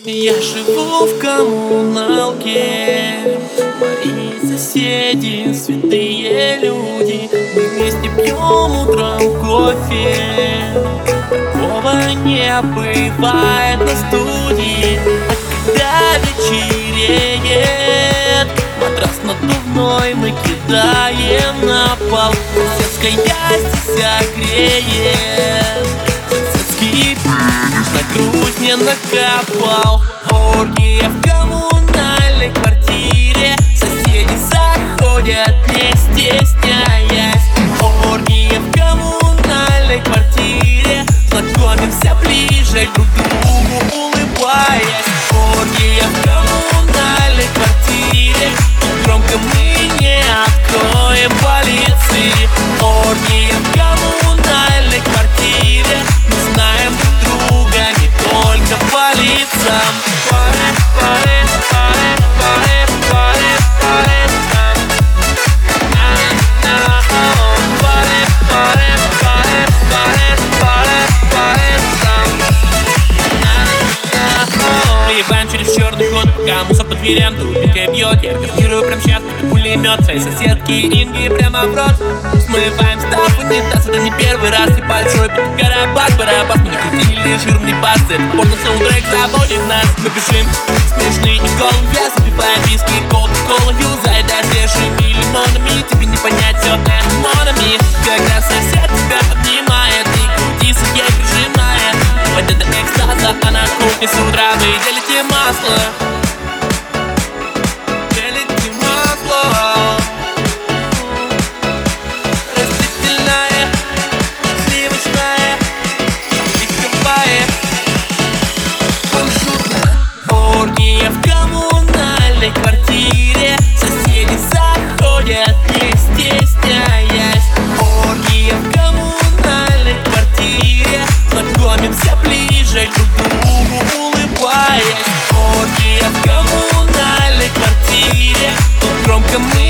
Я живу в коммуналке, мои соседи святые люди. Мы вместе пьем утром кофе, такого не бывает на студии. А когда вечереет, матрас надувной мы кидаем на пол. Соседская здесь огреет, соседский на грудь не накопал. Оргия в коммунальной квартире, соседи заходят не стесняясь. Оргия в коммунальной квартире, знакомимся ближе друг к другу, улыбаясь. Оргия в коммунальной квартире, громко мы не откроем полиции. Оргия в коммунальной квартире, мы знаем друг друга не только по лицам. Выебаем через черный ход, пока мусор под дверям тупенькая бьет. Я гарантирую прям сейчас, это пулемет. Своей соседки Инги прямо в рот. Смываем став унитаз, это не первый раз. И большой карабас, барабас. Мы не крутили жирный бас, это порно саундтрек заводит нас. Мы бежим, смешные и голубя, запиваем виски, кока-колу, юзай, да свежими лимонами. Тебе не понять все это монами. Когда сосед тебя обнимает и крутится ей прижимает. Вот это экстаза, а на кухне с утра вы делите масло. Делите масло. Растительное, сливочное, пищевое, кунжутное. Оргия в коммунальной квартире, соседи заходят не стесняясь. Оргия в коммунальной квартире, знакомимся ближе друг к другу, улыбаясь. Оргия в коммунальной квартире, тут громко мы